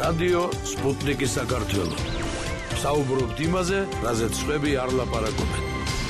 რადიო სპუტნიკის საქართველო. საუბრობთ იმაზე, რაზეც სხვები არ ლაპარაკობენ.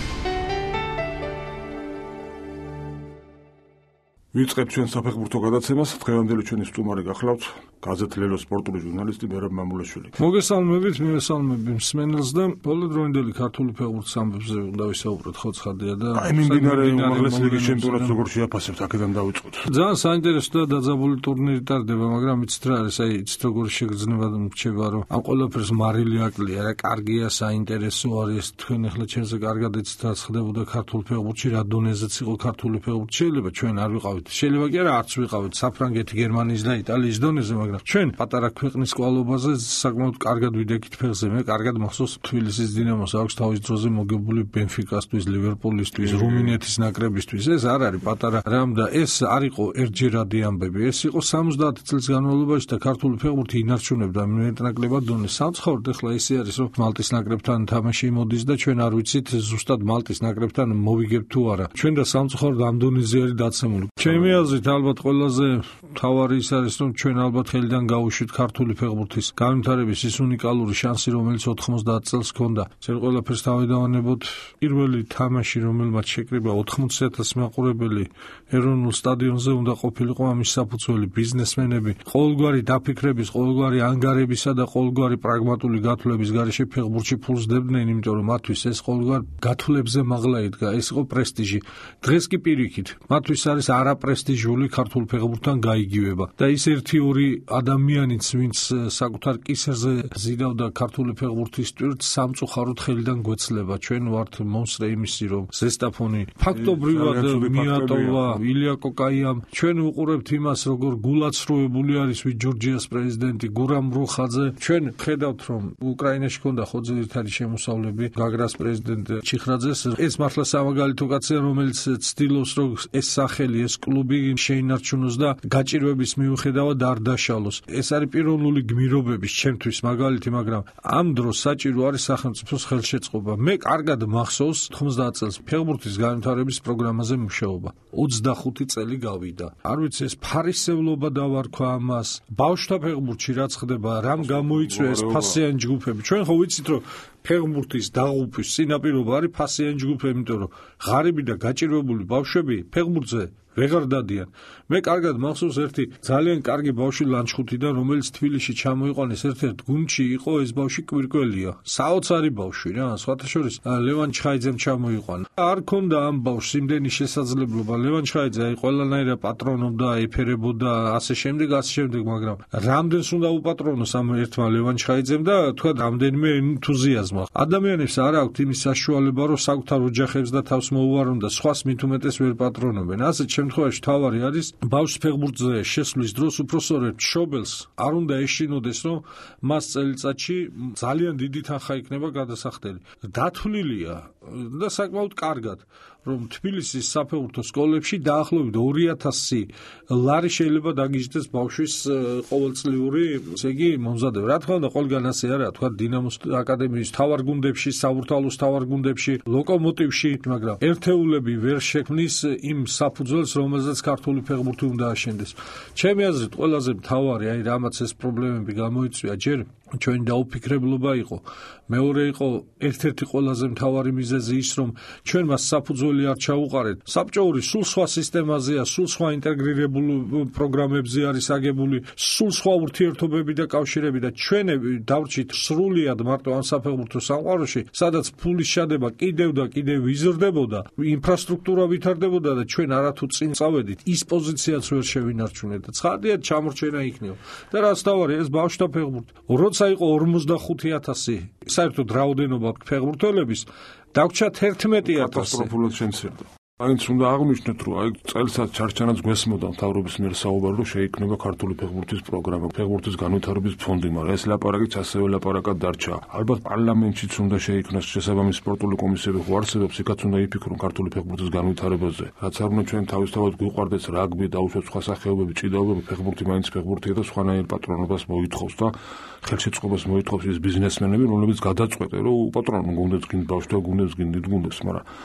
ვიწყებთ ჩვენ საფეხბურთო გადაცემას. დღევანდელი ჩვენი სტუმარი გახლავთ გაზეთ ლელოს სპორტული ჟურნალისტი მერაბ მამულაშვილი. მოგესალმებით, მივესალმები მსმენელს და ბოლოდროინდელი ქართული ფეხბურთის ამბებზე უნდა ვისაუბროთ ხო ცხადია და აი მიმდინარე უმაღლესი ლიგის ჩემპიონატს როგორ შეაფასებთ, აქედან დავიწყოთ. ძალიან საინტერესო და დაძაბული ტურნირი ტარდება, მაგრამ იცით რა არის, აი იცით როგორ შეგრძნება და მრჩება, რომ ამ ყველაფერს მარილი აკლია, რა კარგია, საინტერესო არის. თქვენ ახლა ჩვენზე კარგად იცით რა ხდებოდა ქართულ ფეხბურთში, რა დონეზეც იყო ქართული ფეხბურთი. შეიძლება ჩვენ არ ვიყავით, შეიძლება კი არა არც ვიყავით საფრანგეთი, გერმანიის და იტალიის დონეზე, მაგრამ ჩვენ პატარა ქვეყნის კვალობაზე საკმაოდ კარგად ვიდექით ფეხზე. მე კარგად მახსოვს თბილისის დინამოს აქვს თავის დროზე მოგებული ბენფიკასთვის, ლივერპულისთვის, რუმინეთის ნაკრებისთვის. ეს არ არის პატარა რამ და ეს არ იყო ერთჯერადი ამბები. ეს იყო 70 წლის განმავლობაში და ქართული ფეხბურთი ინარჩუნებდა მეტნაკლებად დონეს. სამწუხაროდ ახლა ისე არის, რომ მალტის ნაკრებთან თამაში მოდის და ჩვენ არ ვიცით ზუსტად მალტის ნაკრებთან მოვიგებთ თუ არა. ჩვენ და სამწუხაროდ ამ დონეზე არის დაცემული. ჩემი აზრით ალბათ ყველაზე მთავარი ის არის, რომ ჩვენ ალბათ ხელიდან გავუშვით ქართული ფეხბურთის განვითარების ის უნიკალური შანსი, რომელიც 90 წელს ჰქონდა. ძერ ყველაფერს თავიდანებოთ პირველი თამაში, რომელმაც შეკრიბა 80,000 მაყურებელი ეროვნულ სტადიონზე უნდა ყოფილიყო ამის საფუძველი ბიზნესმენები, ყოველგვარი დაფიქრების, ყოველგვარი ანგარებისა და ყოველგვარი პრაგმატული გათვლების გარეშე ფეხბურთში ფულს დებდნენ, იმიტომ რომ მათთვის ეს ყოველგვარ გათვლებზე მაღლა იდგა, ეს იყო პრესტიჟი. დღეს კი პირიქით, მათთვის არის არაპრესტიჟული ქართულ ფეხბურთთან გაიგივება და ის 1-2 ადამიანიც, ვინც საკუთარ კისერზე ზიდავდა ქართული ფეხბურთის ტვირთს, სამწუხაროდ ხელიდან გვეცლება. ჩვენ ვართ მომსწრე იმისი, რომ ზესტაფონი ფაქტობრივად მიატოვა ილია კოკაიამ. ჩვენ ვუყურებთ იმას, როგორ გულაცრუებული არის ვიჯორჯიას პრეზიდენტი გურამ რუხაძე. ჩვენ ხედავთ, რომ უკრაინაში ჰქონდა ხო ძირითადი შემოსავლები გაგრას პრეზიდენტ ჩიხრაძეს. ეს მართლა სამაგალითო კაცია, რომელიც ცდილობს, რომ ეს სახელი, ეს კლუბი შეინარჩუნოს და გაჭირვების მიუხედავად არ დაშალოს. ეს არის პიროვნული გმირობების ჩემთვის მაგალითი, მაგრამ ამ დროს საჭირო არის სახელმწიფოს ხელშეწყობა. მე კარგად მახსოვს 90 წელს ფეხბურთის განვითარების პროგრამაზე მუშაობა. 25 წელი გავიდა. არ ვიცი ეს ფარისევლობა დავარქვა ამას. ბავშვთა ფეხბურთში რაც ხდება, რამ გამოიწვია ეს ფასიანი ჯგუფები. ჩვენ ხო ვიცით, რომ ფეხბურთის დაღუპვის წინაპირობა არის ფასიანი ჯგუფები, იმიტომ რომ ღარიბი და გაჭირვებული ბავშვები ფეხბურთზე ვეღარ დადიან. მე კარგად მახსოვს ერთი ძალიან კარგი ბავშვი ლანჩხუთიდან, რომელიც თბილისში ჩამოიყვანეს ერთ-ერთ გუნდში, იყო ეს ბავშვი კვირკველია. საოცარი ბავშვი რა, სხვათა შორის ლევან ჩხაიძემ ჩამოიყვანა. არ ქონდა ამ ბავშვს იმდენი შესაძლებლობა. ლევან ჩხაიძე აი ყველანაირად პატრონობდა, ეფერებოდა, ასე შემდეგ, მაგრამ რამდენს უნდა უპატრონოს ამ ერთმა ლევან ჩხაიძემ და თქვა რამდენიმე ენთუზიაზმა. ადამიანებს არ აქვთ იმის საშუალება, რომ საკუთარ ოჯახებს და თავს მოუვარონ და სხვას მით უმეტეს ვერ პატრონობენ. ასე შემთხვევაში თავარი არის ბავშვს ფეხბურთზე შესვლის დროს უпроსორებ მშობელს არ უნდა ეშინოდეს, რომ მას წელიწადში ძალიან დიდი თანხა იქნება გადასახდელი. დათვლილია და საკმაოდ კარგად, რომ თბილისის საფეხბურთო სკოლებში დაახლოებით 2000 ლარი შეიძლება დაგიჟდეს ბავშვის ყოველწლიური, ესე იგი მომზადება. რა თქმა უნდა, ყველგან ასე არა, თქვა დინამოს აკადემიის თავარ გუნდებში, საბურთალოს თავარ გუნდებში, ლოკომოტივში, მაგრამ ერთეულები ვერ შექმნის იმ საფუძველს, რომელზეც ქართული ფეხბურთი უნდა აშენდეს. ჩემი აზრით, ყველაზე მთავარი, აი რამაც ეს პრობლემები გამოიწვია, ჯერ ჩვენი დაუფიქრებლობა იყო. მეორე იყო ერთ-ერთი ყველაზე მთავარი მიზეზი ის, რომ ჩვენ მას საფუძველი არ ჩაუყარეთ. საბჭოური სულ სხვა სისტემაზეა, სულ სხვა ინტეგრირებულ პროგრამებზე არის აგებული, სულ სხვა ურთიერთობები და კავშირები და ჩვენები დავრჩით სრულიად მარტო ამ საფეხბურთო სამყაროში, სადაც ფულის შადება კიდევ და კიდევ იზრდებოდა, ინფრასტრუქტურა ვითარდებოდა და ჩვენ არათუ წინ წავედით, ის პოზიციაც ვერ შევინარჩუნეთ და ცხადია ჩამორჩენა იქნება. და რაც თავარი, ეს ბავშვთა ფეხბურთი. როცა იყო 45,000 საერთოდ რაოდენობა ფეხბურთელების, დაგვრჩა 11,000. კატასტროფულად შემცირდა. მაინც უნდა აღვნიშნოთ, რომ აი წელიწად ჩარჩანაც გვესმოდა მთავრობის მიერ საუბარი, რომ შეიქმნება ქართული ფეხბურთის პროგრამა, ფეხბურთის განვითარების ფონდი, მაგრამ ეს ლაპარაკიც ასევე ლაპარაკად დარჩა. ალბათ პარლამენტშიც უნდა შეიქმნას შესაბამისი სპორტული კომისიები, ხო არსებობს, იქაც უნდა იფიქრონ ქართული ფეხბურთის განვითარებაზე. რაც არ უნდა ჩვენ თავისთავად გვიყვარდეს რაგბი, დაუშვათ სხვა სახეობები, ჭიდაობები, ფეხბურთი მაინც ფეხბურთია და სხვანაირ პატრონობას მოითხოვს და ხელშეწყობას მოითხოვს ის ბიზნესმენები, რომლებიც გადაწყვეტენ, რომ უპატრონონ გუნდებს, გინდ ბავშვთა გუნდებს, გინდ დიდ გუნდებს, მაგრამ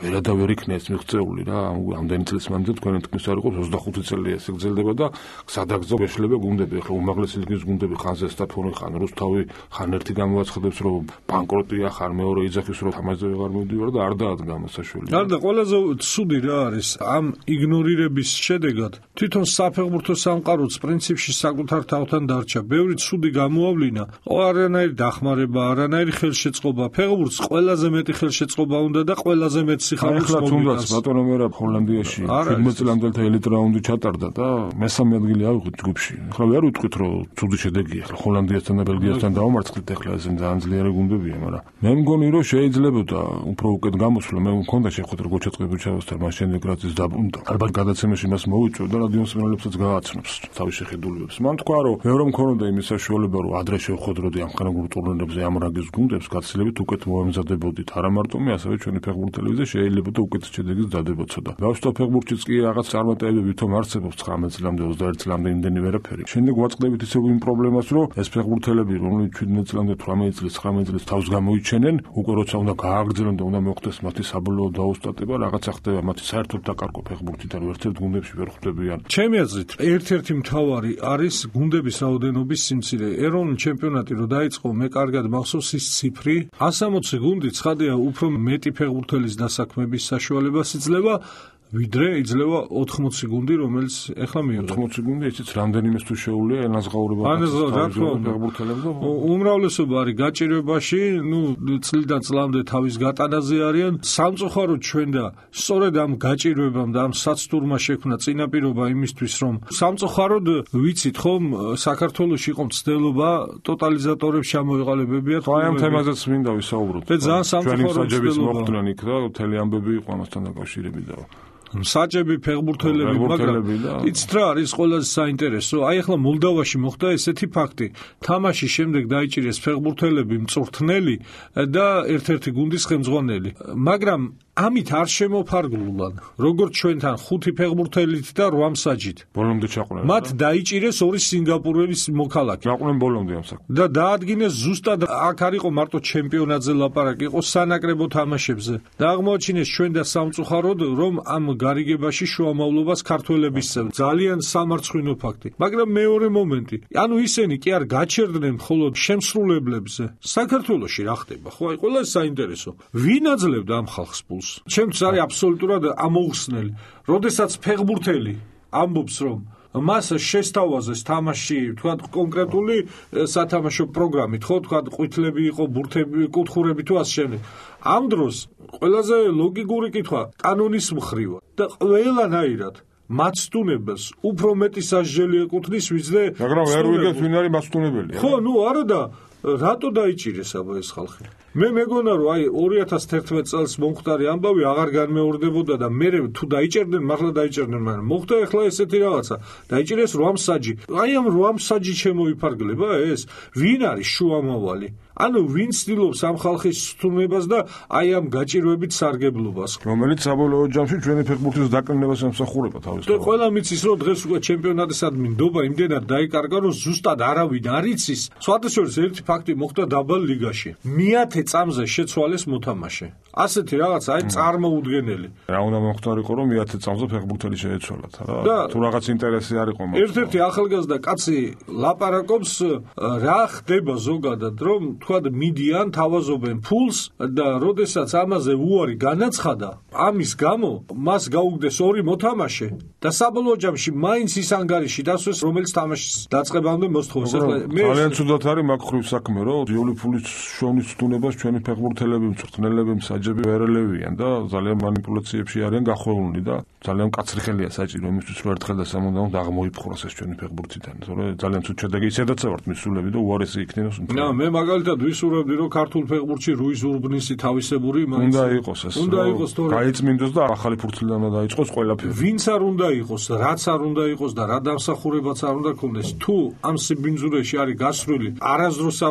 ვერა და ვერ იქნა ეს მიღწეული რა, ამდენი წლის მანძილზე თქვენ თქმის არ იყოს 25 წელი ეს გრძელდება და სადაგზო ეშლება გუნდები, ახლა უმაღლესი ლიგის გუნდები ხან ზესტაფონი, ხან რუსთავი, ხან ერთი გამოაცხადებს რომ ბანკროტია, ხან მეორე იძახის რომ თამაშზე ვეღარ მივდივარ და არ დაადგა გამოსაშველი. არ და ყველაზე ცუდი რა არის ამ იგნორირების შედეგად თვითონ საფეხბურთო სამყაროც პრინციპში საკუთარ თავთან დარჩა. ბევრი ცუდი გამოავლინა, არანაირი დახმარება, არანაირი ხელშეწყობა. ფეხბურთს ყველაზე მეტი ხელშეწყობა უნდა და ყველაზე მეტ სიხარულს მოგიტანს. ახლა თუნდაც ბატონო მერაბ ჰოლანდიაში 17 წლამდელთა ელიტ რაუნდი ჩატარდა და მესამე ადგილი ავიღეთ ჯგუფში. ახლა ვერ ვიტყვით რომ ცუდი შედეგია. ახლა ჰოლანდიასთან და ბელგიასთან დავამარცხეთ, ახლა ეს ძალიან ძლიერი გუნდებია, მაგრამ მე მგონი რომ შეიძლებოდა უფრო უკეთ გამოსვლა. მე მქონდა შეხვედრა გოჩაწყებუჩავასთან, მას შემდეგ რაც ის დაბრუნდა. ალბათ გადაცემაში მას მოვიწვევ და რადიო მსმენელებსაც გააცნობს თავის შეხედულებებს. მან თქვა რომ მეორე მქონოდა იმის საშუალება რომ ადრე შევხვედროდი ამ ხანაგურ ტურნირებზე ამ რანგის გუნდებს, გაცილებით უკეთ მოემზადებოდით. არა მარტო მე, ასევე ჩვენი ფეხბურთელებზე შეიძლებოდა უკეთ შედეგის დადებაცო და გავშტო ფეხბურთშიც კი რაღაც წარმატებები ვითომ არსებობს 19 წლამდე, 21 წლამდე იმდენი ვერაფერი. შემდეგ ვაწყდებით ისევ იმ პრობლემას რომ ეს ფეხბურთელები რომლებიც 17 წლამდე, 18 წლის, 19 წლის თავს გამოიჩენენ, უკვე როცა უნდა გააგრძელონ და უნდა მოხდეს მათი საბოლოო დაუსტატება, რაღაცა ხდება მათი საერთოდ დაკარგვა ფეხბურთიდან, ერთ-ერთ გუნდებში ვერ ხვდებიან. ჩემი აზრით, ერთ-ერთი მთავარი არის გუნდების რაოდენობის სიმცირე. ეროვნული ჩემპიონატი რო დაიწყო, მე კარგად მახსოვს ის ციფრი, 160 გუნდი ცხადია უფრო მეტი ფეხბურთელის დასაქმების საშუალებას იძლევა, ვიდრე იძლევა 80 გუნდი, რომელიც ეხლა მივიდა. 80 გუნდი, ისიც რამდენიმეს თუ შეუძლია ენაზღაურება ფეხბურთელებს. უმრავლესობა არის გაჭირვებაში, წლიდან წლამდე თავის გატანაზე არიან. სამწუხაროდ ჩვენ და სწორედ ამ გაჭირვებამ და ამ საცდურმა შექმნა წინაპირობა იმისთვის, რომ სამწუხაროდ ვიცით ხომ, საქართველოში იყო მცდელობა ტოტალიზატორებს ჩამოეყალიბებიათ. აი ამ თემაზეც მინდა ვისაუბროთ. და ძალიან სამწუხაროდ საჯების მოხდნენ იქ და მთელი ამბები იყო ამასთან დაკავშირებით და საჭები ფეხბურთელები, მაგრამ იცით რა არის ყველაზე საინტერესო? აი ახლა მოლდოვაში მოხდა ესეთი ფაქტი. თამაშის შემდეგ დაიჭირეს ფეხბურთელები მწვრთნელი და ერთ-ერთი გუნდის ხელმძღვანელი. მაგრამ ამით არ შემოფარგლულან, როგორც ჩვენთან 5 ფეხბურთელით და 8 მსაჯით. ბოლომდე ჩაყვნენ. მათ დაიჭირეს 2 სინგაპურის მოქალაქე. ჩაყვნენ ბოლომდე ამ საქმეს. და დაადგინეს ზუსტად აქ არ იყო მარტო ჩემპიონატზე ლაპარაკი, იყო სანაკრებო თამაშებზე. და აღმოაჩინეს ჩვენ და სამწუხაროდ, რომ ამ გარიგებაში შუამავლობას ქართველები სცემ. ძალიან სამარცხვინო ფაქტი. მაგრამ მეორე მომენტი, ანუ ისინი კი არ გაჩერდნენ მხოლოდ შემსრულებლებზე. საქართველოში რა ხდება? ხო, აი ყველა საინტერესო. ვინ აძლევდა ამ ხალხს პულს? ჩემთვის არის აბსოლუტურად ამოუხსნელი. როდესაც ფეხბურთელი ამბობს, რომ მას შესთავაზეს თამაში, თქვა კონკრეტული სათამაშო პროგრამით, ხო, თქვა ყვითლები იყო, ბურთები, კუთხურები თუ ასე შემდეგ. ამ დროს ყველაზე ლოგიკური კითხვა კანონის მხრივ და ყველანაირად მაცდუნებელს უფრო მეტი სასჯელი ეკუთვნის, ვიდრე მაგრამ ვერ ვიგებთ ვინ არის მაცდუნებელი. ხო, არა და რატო დაიჭირეს აბა ეს ხალხი? მე მეგონა რომ აი 2011 წელს მომხდარი ამბავი აღარ განმეორდებოდა და მე თუ დაიჭერდნენ, მართლა დაიჭერდნენ, მაგრამ მოხდა ახლა ესეთი რაღაცა. დაიჭირეს 8 მსაჯი. აი ამ 8 მსაჯი შემოიფარგლება ეს? ვინ არის შუამავალი? ანუ ვინ ცდილობს ამ ხალხის სტუმრებას და აი ამ გაჭირვებით სარგებლობას, რომელიც საბოლოო ჯამში ჩვენი ფეხბურთის დაკნინებას ემსახურება თავის. და ყველა მიცის რომ დღეს უკვე ჩემპიონატისადმი ნდობა იმდენად დაიკარგა, რომ ზუსტად არავინ არ იცის. სხვადასხვა ერთი ფაქტი მოხდა დაბალ ლიგაში. მე-10 წამზე შეცვალეს მოთამაშე. ასეთი რაღაც აი წარმოუდგენელი. რა უნდა მოხდარიყო რომ მე-10 წამზე ფეხბურთელი შეეცვალათ რა? თუ რაღაც ინტერესი არ იყო მოხდა. ერთ-ერთი ახალგაზრდა კაცი ლაპარაკობს რა ხდება ზოგადად, რომ თქვად მიდიან, თავაზობენ ფულს და როდესაც ამაზე უარი განაცხადა, ამის გამო მას გაუგდეს 2 მოთამაშე და საბოლოო ჯამში მაინც ის ანგარიში დასვეს, რომელიც თამაშის დაწყებამდე მოსთხოვს. ძალიან ცუდად არის მაგ ხრივ საქმე, რომ იული ფულის შოვნის სტუნებას ჩვენი ფეხბურთელები, მწვრთნელები, მსაჯები ვერ ელევიან და ძალიან манипуляციებში არიან გახვეულნი და ძალიან მკაცრი ხელია საჭირო იმისთვის, რომ ერთხელ და სამუდამოდ აღმოიფხვროს ეს ჩვენი ფეხბურთიდან. თორე ძალიან ცუდ შედეგი ისედაც ავართ მისულები და უარესი იქნებას. მე მაგალითად ვისურვებდი, რომ ქართულ ფეხბურთში რუის ურბნისი თავისებური უნდა იყოს ეს. უნდა იყოს, თორე გაიწმინდოს და ახალი ფურცლიდან უნდა დაიწყოს ყველაფერი. ვინც არ უნდა იყოს, რაც არ უნდა იყოს და რა დამსახურებაც არ უნდა ქონდეს. თუ ამ სიბინძურეში არის გასრული, არასდროს არ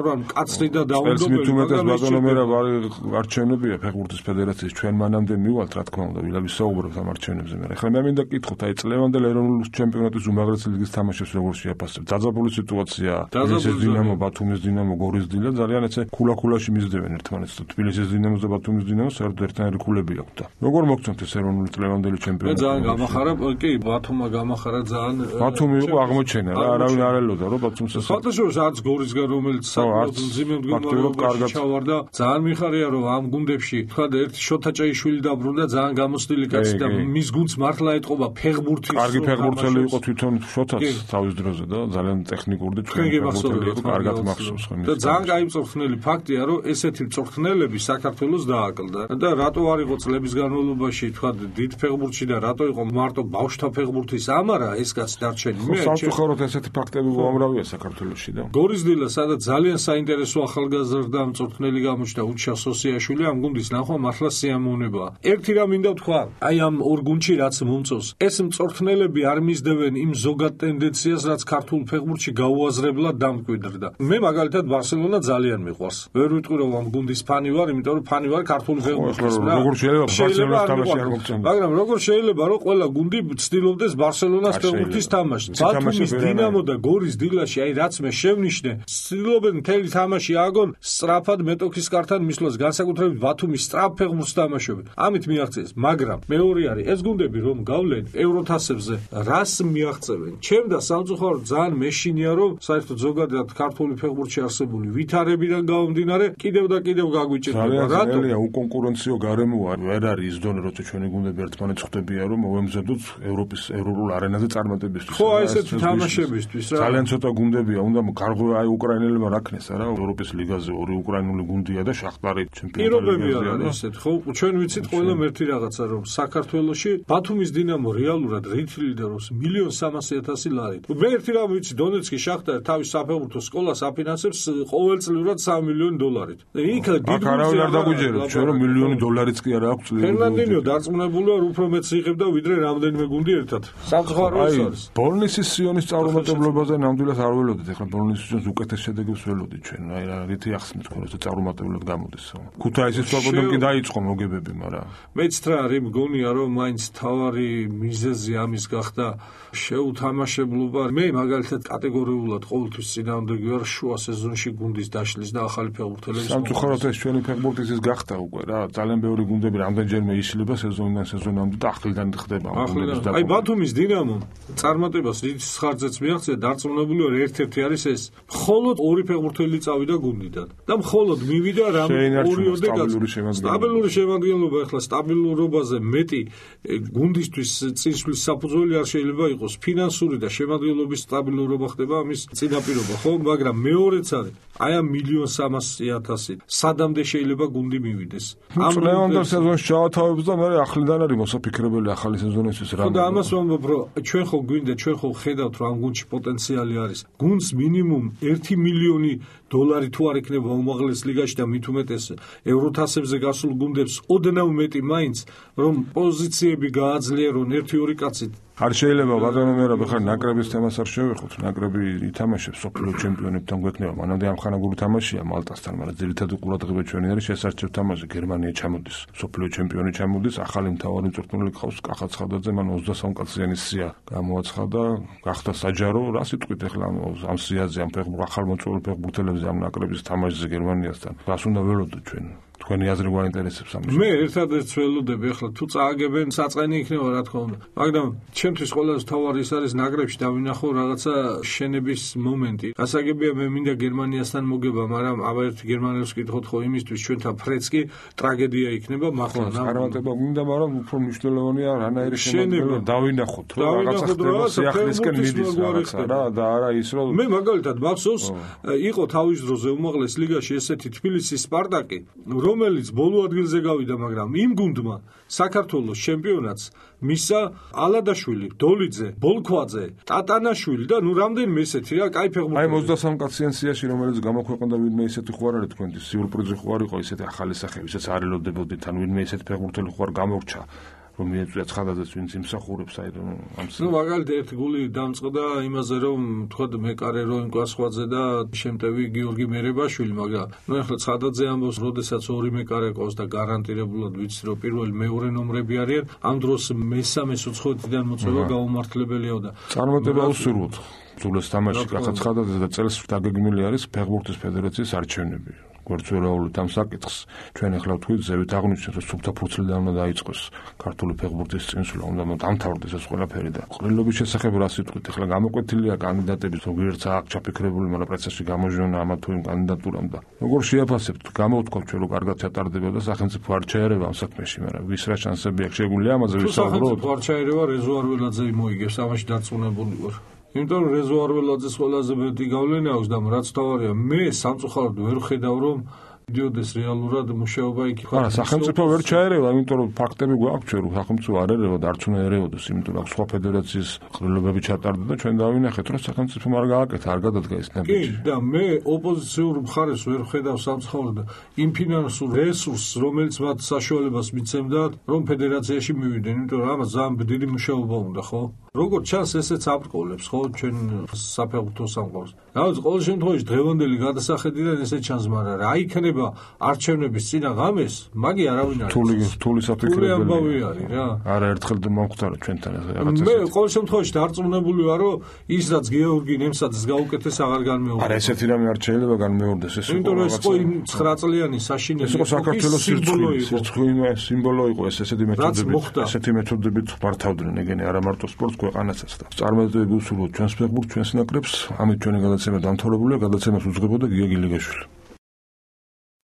ვსწავლან კაცრი და დაუნდობელი, მაგრამ ბატონო მერაბ არჩევნებია ფეხბურთის ფედერაციის ჩვენ მანამდე მივალთ რა თქმა უნდა ვილაბი საუბრობთ ამ არჩევნებზე მე ხა მე მინდა კითხოთ აი წლევანდელ ეროვნულ ჩემპიონატის უმაღლესი ლიგის თამაშებს როგორ შეაფასებთ დაძაბული სიტუაცია თბილისის დინამო ბათუმის დინამო გორის დინამო ძალიან ეცე ქულა-ქულაში მისდევენ ერთმანეთს და თბილისის დინამოს და ბათუმის დინამოს საერთოდ ერთნაირი ქულები აქვს და როგორ მოგწონთ ეს ეროვნული წლევანდელი ჩემპიონატი მე ძალიან გამახარა კი ბათუმმა გამახარა ძალიან ბათუმი იყო აღმოჩენა რა არავინ არ ელოდა რომ ბათუმს ფაქტობრივად არც გორისგან რომელიც საკმაოდ მძიმე მდგომარეობაში ჩავარდა ძალიან მიხარია რომ ამ გუნდებში თქვა ერთი შოთა ჭეიშვილი დაბრუნდა ძალიან გამოცდილი კაცი და მის გუნდს მართლა ეტყობა ფეხბურთის კარგი ფეხბურთელი იყო თვითონ შოთაც თავის დროზე და ძალიან ტექნიკური და ჩვენი ფეხბურთელი იყო კარგად მახსოვს ხო და ძალიან კაი მწვრთნელი ფაქტია რომ ესეთი მწვრთნელები საქართველოს დააკლდა და რატო არ იყო წლების განმავლობაში თქვა დიდ ფეხბურთში და რატო იყო მარტო ბავშვთა ფეხბურთის ამარა ეს კაცი დარჩენი მე სამწუხაროდ ესეთი ფაქტები უამრავია საქართველოში და გორის დილა სადაც ძალიან საინტერესო ახალგაზრდა მწვრთნელი გამოჩნდა უჩა სოსიაშვილი ამ გუნდის ნახვა მართლა სიამოვნებაა ერთი რამ მინდა ვთქვა აი ამ ორ გუნდში რაც მომწონს ეს მწვრთნელები არ მისდევენ იმ ზოგად ტენდენციას რაც ქართულ ფეხბურთში გაუაზრებლად დამკვიდრდა მე მაგალითად ბარსელონა ძალიან მიყვარს ვერ ვიტყვი რომ ამ გუნდის ფანი ვარ იმიტომ რომ ფანი ვარ ქართული ფეხბურთის როგორ შეიძლება ბარსელონას თამაში არ მოგწონს მაგრამ როგორ შეიძლება რომ ყველა გუნდი ცდილობდეს ბარსელონას ფეხბურთის თამაშს ბათუმის დინამო და გორის დილაში აი რაც მე შევნიშნე ცდილობენ მთელი თამაში აგონ სწრაფად მეტოქის კართან მისვლას განსაკუთრებით ბათუმის სწრაფ ფეხბურთს თამაშობენ ამით მიაღწიეს მაგრამ მეორე არის ეს გუნდები რომ გავლენ ევროთასებზე რას მიაღწევენ ჩემ და სამწუხაროდ ძალიან მეშინია რომ საერთოდ ზოგადად ქართული ფეხბურთში არსებული ვითარებიდან გამომდინარე კიდევ და კიდევ გაგვიჭირდება რატო უკონკურენციო გარემოა ვერ არის ის დონე როცა ჩვენი გუნდები ერთმანეთს ხვდებიან რომ მოვემზადოთ ევროპის ეროვნულ არენაზე წარმატებისთვის ხო აი ესეთი თამაშებისთვის რა ძალიან ცოტა გუნდებია უნდა გარღვე აი უკრაინელებმა რაკნეს არა ევროპის ლიგაზე ორი უკრაინული გუნდია და შახტარი ჩემპიონატი არის ესეთ ხო ჩვენ ვიცით ყველა ერთი რაღაცა რომ საქართველოში ბათუმის დინამო რეალურად რითი ლიდერობს 1.3 ლარით მე ერთი რამ ვიცი დონეცკი შახტარი თავის საფეხბურთო სკოლას აფინანსებს ყოველწლიურად $3 მილიონით და იქ აქ არავინ არ დაგვიჯერებს ჩვენ რომ $1 კი არ აქვს წლიური ფერნანდინიო დარწმუნებულია რომ უფრო მეც იღებდა ვიდრე რამდენიმე გუნდი ერთად სამწუხაროდ არის ბოლნისის სიონის წარუმატებლობაზე ნამდვილად არ ველოდით ეხლა ბოლნისის სიონს უკეთეს შედეგებს ველოდით ჩვენ აი რა რითი ახსნით თქვენ რომ წარუმატებლად გამოდის ქუთაისის ფორბოდომ კი დაიწყო მოგებები მაგრამ მეც რა არის მგონია რომ მაინც თავარი მიზეზი ამის გახდა შეუთამაშებლობა მე მაგალითად კატეგორიულად ყოველთვის წინააღმდეგი ვარ შუა სეზონში გუნდის დაშლის და ახალი ფეხბურთელების სამწუხაროდ ეს ჩვენი ფეხბურთის ის გახდა უკვე რა ძალიან ბევრი გუნდები რამდენჯერმე იშლება სეზონიდან სეზონამდე და ახლიდან ხდება გუნდების და აი ბათუმის დინამო წარმატებას დიდ ხარჯებს მიაღწია დარწმუნებული ვარ ერთ-ერთი არის ეს მხოლოდ ორი ფეხბურთელი წავიდა გუნდიდან და მხოლოდ მივიდა რამ ორიოდე სტაბილური შემადგენლობა ახლა სტაბილურობაზე მეტი გუნდისთვის წინსვლის საფუძველი არ შეიძლება იყოს ფინანსური და შემადგენლობის სტაბილურობა ხდება ამის წინაპირობა ხო მაგრამ მეორეც არის აი ამ 1.3 სადამდე შეიძლება გუნდი მივიდეს ამ ლევანდელ სეზონში ჩავათავებს და მე ახლიდან არის მოსაფიქრებელი ახალი სეზონისთვის რა და ამას ვამბობ რომ ჩვენ ხო გვინდა ჩვენ ხო ხედავთ რომ ამ გუნდში პოტენციალი არის გუნდს მინიმუმ $1 მილიონი თუ არ იქნება უმაღლეს ლიგაში და მით უმეტეს ევროთასებზე გასულ გუნდებს ოდნავ მეტი მაინც რომ პოზიციები გააძლიერონ 1-2 კაცით არ შეიძლება ბატონო მერაბ ხარ ნაკრების თემას არ შევეხოთ ნაკრები ითამაშებს სოფლიო ჩემპიონებთან გვექნება მანამდე ამხანაგური თამაშია მალტასთან მაგრამ ძირითადი ყურადღება ჩვენი არის შესარჩევ თამაში გერმანია ჩამოდის სოფლიო ჩემპიონი ჩამოდის ახალი მთავარი მწვრთნელი ყავს კახა ცხადაძე მან 23 კაციანი სია გამოაცხადა გახდა საჯარო რა სიტყვით ახლა ამ სიაზე ამ ახალ მოწვეული ფეხბურთელებზე ამ ნაკრების თამაშზე გერმანიასთან რას უნდა ველოდოთ ჩვენ თქვენი აზრი გვაინტერესებს ამის. მე ერთადერთს ველოდები ახლა თუ წააგებენ საწყენი იქნება რა თქმა უნდა. მაგრამ ჩემთვის ყველაზე თავარი ის არის ნაკრებში დავინახო რაღაცა შენების მომენტი. გასაგებია მე მინდა გერმანიასთან მოგება, მაგრამ აბა ერთი გერმანელს ვკითხოთ ხო იმისთვის ჩვენთან ფრეცკი ტრაგედია იქნება მახლა. წარმატება მინდა, მაგრამ უფრო მნიშვნელოვანია რანაირი შემოგვიყვება დავინახოთ რომ რაღაცა ხდება სიახლისკენ მიდის რაღაცა რა და არა ის რომ მე მაგალითად მახსოვს იყო თავის დროზე უმაღლეს ლიგაში ესეთი თბილისის სპარტაკი რომელიც ბოლო ადგილზე გავიდა, მაგრამ იმ გუნდმა საქართველოს ჩემპიონატს მისა ალადაშვილი, დოლიძე, ბოლქვაძე, ტატანაშვილი და ნუ რამდენიმე ესეთი რა, кай ფეხბურთელი. აი 23 კაციან სიაში რომელიც გამოქვეყნდა ვინმე ისეთი ხო არ არის თქვენთვის სიურპრიზი ხო არ იყო ისეთი ახალი სახე, ვისაც არ ელოდებოდით, ან ვინმე ისეთი ფეხბურთელი ხო არ გამორჩა. რომ მიეწვია ცხადაძეს ვინც იმსახურებს აი რომ ამ ნუ მაგალითად ერთი გული დამწყდა იმაზე რომ თქვა მეკარე რო ინკვასხვაძე და შემტევი გიორგი მერებაშვილი, მაგრამ ნუ ახლა ცხადაძე ამბობს, როდესაც ორი მეკარე ყავს და გარანტირებულად ვიცი რომ პირველი მეორე ნომრები არიან, ამ დროს მესამე უცხოეთიდან მოწვევა გაუმართლებელია და წარმატება უსურვოთ. ბრძოლას თამაში კახა ცხადაძე და წელს დაგეგმილი არის ფეხბურთის ფედერაციის არჩევნები. გვერდსვერაულით ამ საკითხს ჩვენ ახლა ვთქვით ზევით აღნიშნეთ რომ სუფთა ფურცლიდან უნდა დაიწყოს ქართული ფეხბურთის წინსვლა, უნდა დამთავრდეს ეს ყველაფერი და ყრილობის შესახებ რა სიტყვით ახლა გამოკვეთილია კანდიდატები ზოგიერთს აქ ჩაფიქრებული, მაგრამ პროცესში გამოჟონა ამა თუ იმ კანდიდატურამ და როგორ შეაფასებთ, გამოვთქვათ ჩვენ რომ კარგად ჩატარდება და სახელმწიფო არ ჩაერევა ამ საქმეში, მაგრამ ვის რა შანსები აქვს შეგვიძლია ამაზე ვისაუბროთ? სახელმწიფო არ ჩაერევა, რეზო არველაძე მოიგებს, ამაში დარწმუნებული ვარ. იმიტომ რომ რეზო არველაძეს ყველაზე მეტი გავლენა აქვს და რაც თავარია, მე სამწუხაროდ ვერ ხედავ რომ მიდიოდეს რეალურად მუშაობა იქ. არა, სახელმწიფო ვერ ჩაერევა, იმიტომ რომ ფაქტები გვაქვს ჩვენ რომ სახელმწიფო არ ერევა და არც უნდა ერეოდეს, იმიტომ რომ სხვა ფედერაციის ყრილობები ჩატარდა და ჩვენ დავინახეთ რომ სახელმწიფომ არ გააკეთა, არ გადადგა ეს ნაბიჯი. კი, და მე ოპოზიციურ მხარეს ვერ ხედავ სამწუხაროდ იმ ფინანსურ რესურსს, რომელიც მათ საშუალებას მიცემდა, რომ ფედერაციაში მივიდნენ, იმიტომ რომ ამას ძალიან დიდი მუშაობა უნდა, ხო? როგორც ჩანს, ესეც აბრკოლებს, ხო, ჩვენ საფეხბურთო სამყაროს. რაღაც ყოველ შემთხვევაში დღევანდელი გადასახედიდან ესე ჩანს, მაგრამ რა იქნება არჩევნების წინა ღამეს, მაგი არავინ არ არის. თული საფიქრებელი ამბავი არის რა. არა, ერთხელ მომხდარა ჩვენთან რაღაცა. მე ყოველ შემთხვევაში დარწმუნებული ვარ, რომ ის რაც გეორგი ნემსაძეს გაუკეთეს აღარ განმეორდა. არა, ესეთი რამე არ შეიძლება განმეორდეს, ეს იმიტომ რომ ეს ყო 9 წლიანი საშინელი ეს იყო საქართველოს სიმბოლო იყო ეს ესეთი მეთოდებით მართავდნენ ეგენი არა მარტო სპორტს ქვეყანასაც და წარმატებები უსურვოთ ჩვენს ფეხბურთს, ჩვენს ნაკრებს. ამით ჩვენი გადაცემა დამთავრებულია, გადაცემას უძღვებოდა გია გილიგაშვილი.